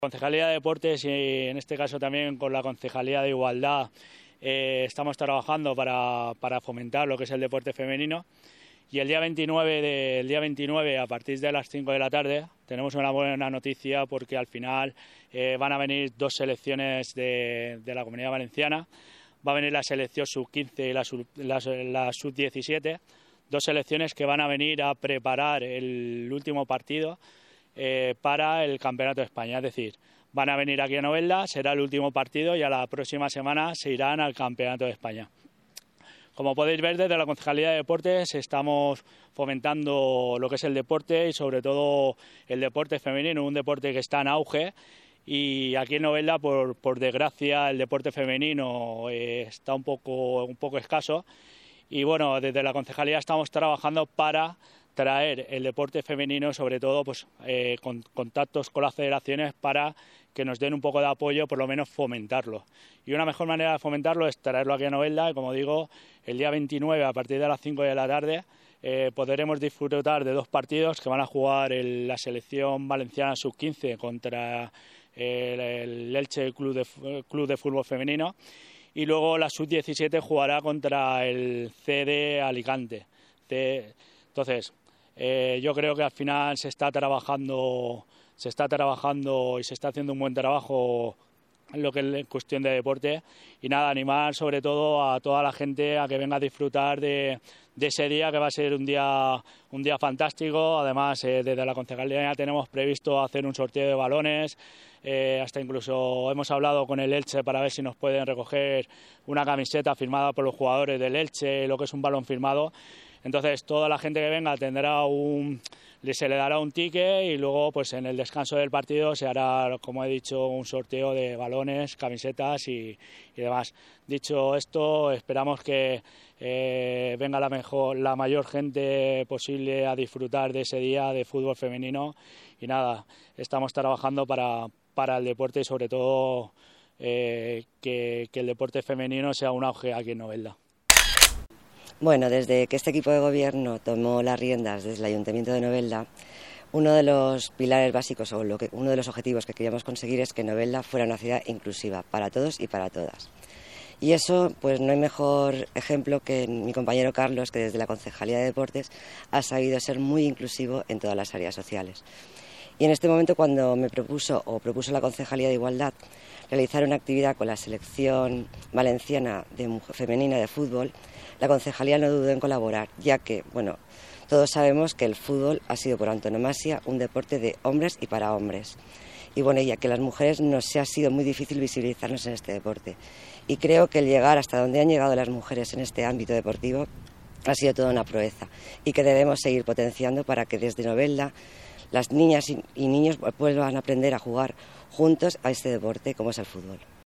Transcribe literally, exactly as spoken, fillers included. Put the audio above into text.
Concejalía de Deportes y en este caso también con la Concejalía de Igualdad eh, estamos trabajando para, para fomentar lo que es el deporte femenino y el día veintinueve, de, el día veintinueve a partir de las cinco de la tarde tenemos una buena noticia porque al final eh, van a venir dos selecciones de, de la Comunidad Valenciana. Va a venir la selección sub quince y la, sub, la, la sub diecisiete, dos selecciones que van a venir a preparar el último partido Eh, para el Campeonato de España, es decir, van a venir aquí a Novelda, será el último partido y a la próxima semana se irán al Campeonato de España. Como podéis ver, desde la Concejalía de Deportes estamos fomentando lo que es el deporte y sobre todo el deporte femenino, un deporte que está en auge y aquí en Novelda, por, por desgracia, el deporte femenino eh, está un poco, un poco escaso y bueno, desde la Concejalía estamos trabajando para traer el deporte femenino, sobre todo pues eh, con contactos con las federaciones para que nos den un poco de apoyo, por lo menos fomentarlo. Y una mejor manera de fomentarlo es traerlo aquí a Novelda y, como digo, el día veintinueve a partir de las cinco de la tarde eh, podremos disfrutar de dos partidos que van a jugar el, la selección valenciana sub quince contra el, el Elche Club de, Club de Fútbol Femenino y luego la sub diecisiete jugará contra el C D Alicante. C Entonces, Eh, yo creo que al final se está trabajando, se está trabajando y se está haciendo un buen trabajo en lo que es cuestión de deporte y nada, animar sobre todo a toda la gente a que venga a disfrutar de, de ese día que va a ser un día, un día fantástico. Además, eh, desde la Concejalía ya tenemos previsto hacer un sorteo de balones, eh, hasta incluso hemos hablado con el Elche para ver si nos pueden recoger una camiseta firmada por los jugadores del Elche, lo que es un balón firmado. Entonces, toda la gente que venga tendrá un, se le dará un ticket y luego, pues en el descanso del partido se hará, como he dicho, un sorteo de balones, camisetas y, y demás. Dicho esto, esperamos que eh, venga la mejor, la mayor gente posible a disfrutar de ese día de fútbol femenino y nada, estamos trabajando para, para el deporte y sobre todo eh, que, que el deporte femenino sea un auge aquí en Novelda. Bueno, desde que este equipo de gobierno tomó las riendas desde el Ayuntamiento de Novelda, uno de los pilares básicos o lo que, uno de los objetivos que queríamos conseguir es que Novelda fuera una ciudad inclusiva para todos y para todas. Y eso, pues no hay mejor ejemplo que mi compañero Carlos, que desde la Concejalía de Deportes ha sabido ser muy inclusivo en todas las áreas sociales. Y en este momento, cuando me propuso o propuso la Concejalía de Igualdad realizar una actividad con la selección valenciana de mujer, femenina de fútbol, la Concejalía no dudó en colaborar, ya que, bueno, todos sabemos que el fútbol ha sido por antonomasia un deporte de hombres y para hombres. Y bueno, ya que las mujeres nos ha sido muy difícil visibilizarnos en este deporte. Y creo que el llegar hasta donde han llegado las mujeres en este ámbito deportivo ha sido toda una proeza y que debemos seguir potenciando para que desde Novelda las niñas y niños vuelvan a aprender a jugar juntos a este deporte como es el fútbol.